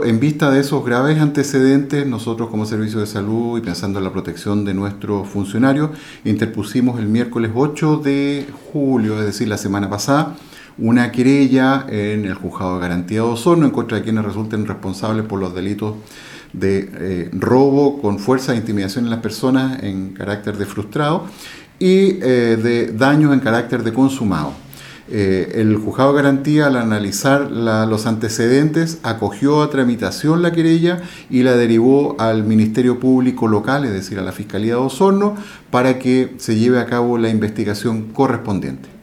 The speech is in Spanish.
En vista de esos graves antecedentes, nosotros como Servicio de Salud y pensando en la protección de nuestros funcionarios, interpusimos el miércoles 8 de julio, es decir, la semana pasada, una querella en el Juzgado de Garantía de Osorno en contra de quienes resulten responsables por los delitos de robo con fuerza e intimidación en las personas en carácter de frustrado y de daños en carácter de consumado. El Juzgado de Garantía, al analizar los antecedentes, acogió a tramitación la querella y la derivó al Ministerio Público Local, es decir, a la Fiscalía de Osorno, para que se lleve a cabo la investigación correspondiente.